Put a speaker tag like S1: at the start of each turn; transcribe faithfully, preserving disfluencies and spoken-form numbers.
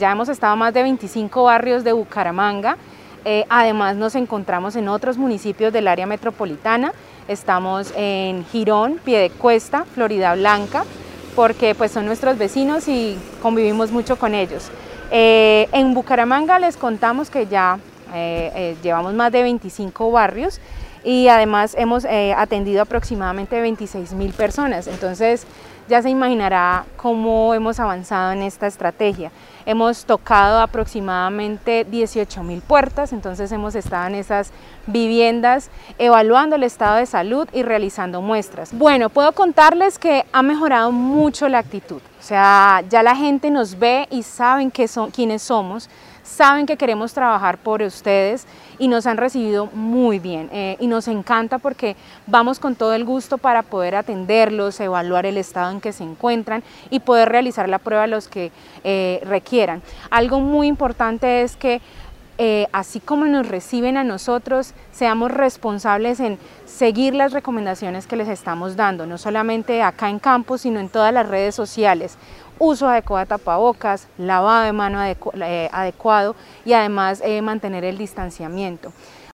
S1: ya hemos estado en más de veinticinco barrios de Bucaramanga. Eh, además nos encontramos en otros municipios del área metropolitana. Estamos en Girón, Piedecuesta, Florida Blanca, porque pues son nuestros vecinos y convivimos mucho con ellos. Eh, en Bucaramanga les contamos que ya eh, eh, llevamos más de veinticinco barrios y además hemos eh, atendido aproximadamente veintiséis mil personas. Entonces ya se imaginará cómo hemos avanzado en esta estrategia. Hemos tocado aproximadamente dieciocho mil puertas, entonces hemos estado en esas viviendas evaluando el estado de salud y realizando muestras. Bueno, puedo contarles que ha mejorado mucho la actitud, o sea, ya la gente nos ve y saben que son, quiénes somos, saben que queremos trabajar por ustedes y nos han recibido muy bien eh, y nos encanta porque vamos con todo el gusto para poder atenderlos, evaluar el estado en que se encuentran y poder realizar la prueba a los que eh, requieran. Algo muy importante es que Eh, así como nos reciben a nosotros, seamos responsables en seguir las recomendaciones que les estamos dando, no solamente acá en campo, sino en todas las redes sociales. Uso adecuado de tapabocas, lavado de mano adecu eh, adecuado y además eh, mantener el distanciamiento.